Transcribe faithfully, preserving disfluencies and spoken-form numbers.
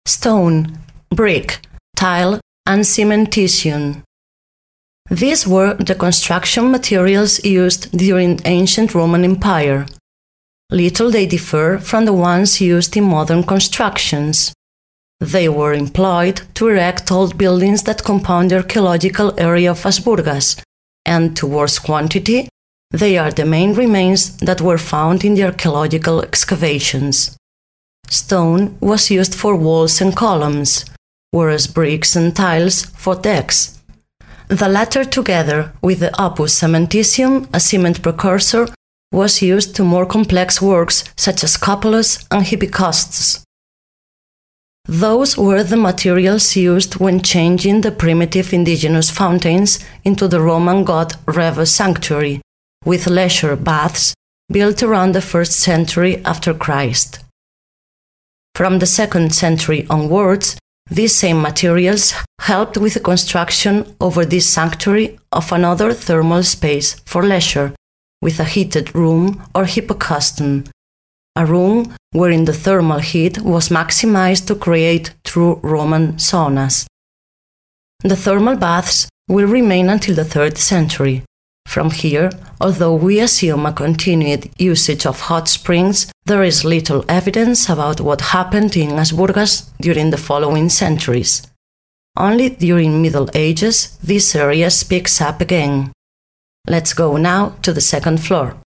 stone, brick, tile, and cementitium. These were the construction materials used during ancient Roman Empire. Little they differ from the ones used in modern constructions. They were employed to erect old buildings that compound the archaeological area of As Burgas, and towards quantity, they are the main remains that were found in the archaeological excavations. Stone was used for walls and columns, whereas bricks and tiles for decks. The latter, together with the opus cementitium, a cement precursor, was used to more complex works such as cupolas and hypocausts. Those were the materials used when changing the primitive indigenous fountains into the Roman god Reva sanctuary, with leisure baths built around the first century after Christ. From the second century onwards, these same materials helped with the construction over this sanctuary of another thermal space for leisure, with a heated room or hypocauston, a room wherein the thermal heat was maximized to create true Roman saunas. The thermal baths will remain until the third century. From here, although we assume a continued usage of hot springs, there is little evidence about what happened in As Burgas during the following centuries. Only during Middle Ages this area picks up again. Let's go now to the second floor.